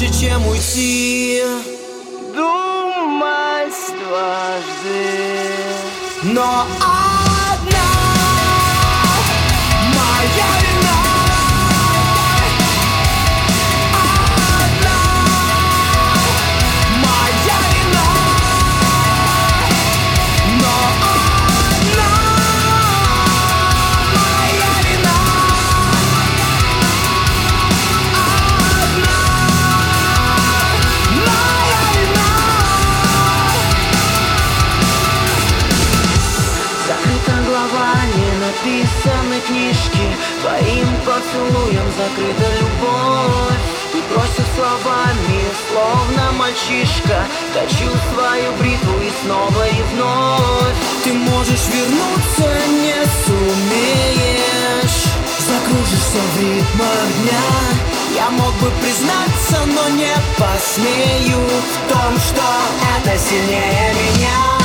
лучше, чем уйти. Думать дважды. Но одна моя вина. Одна моя вина. Но одна моя вина. Одна моя вина. Закрыта глава ненаписанной книжки. Твоим поцелуем закрыта любовь. И бросив словами, словно мальчишка, точу свою бритву и снова и вновь. Ты можешь вернуться, не сумеешь. Закружишься в ритмах дня. Я мог бы признаться, но не посмею в том, что это сильнее меня.